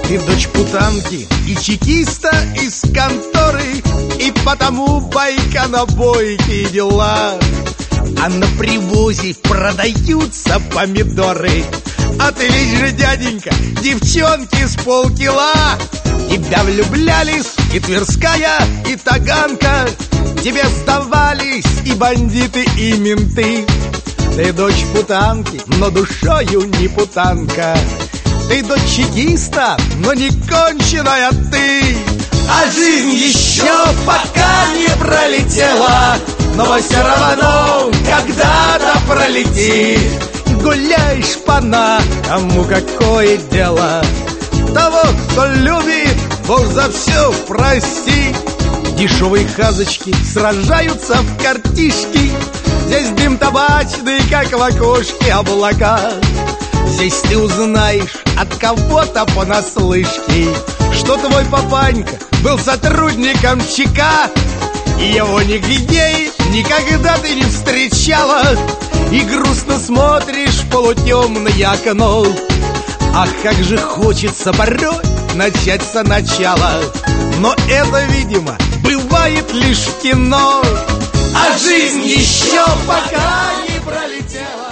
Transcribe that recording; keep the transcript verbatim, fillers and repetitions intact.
Ты дочь путанки и чекиста из конторы, и потому байка на бойке дела. А на привозе продаются помидоры, а ты лишь же, дяденька, девчонки с полкила. Тебя влюблялись и Тверская, и Таганка, тебе сдавались и бандиты, и менты. Ты дочь путанки, но душою не путанка. Ты дочь чекиста, но не конченая ты. А жизнь еще пока не пролетела, но все равно когда-то пролетит. Гуляй, шпана, кому какое дело? Того, кто любит, Бог за все прости. Дешевые хазочки сражаются в картишки. Здесь дым табачный, как в окошке облака. Здесь ты узнаешь от кого-то понаслышке, что твой папанька был сотрудником ЧК, и его нигде никогда ты не встречала. И грустно смотришь в полутемное окно. Ах, как же хочется порой начать сначала, но это, видимо, бывает лишь в кино. А жизнь еще пока не пролетела.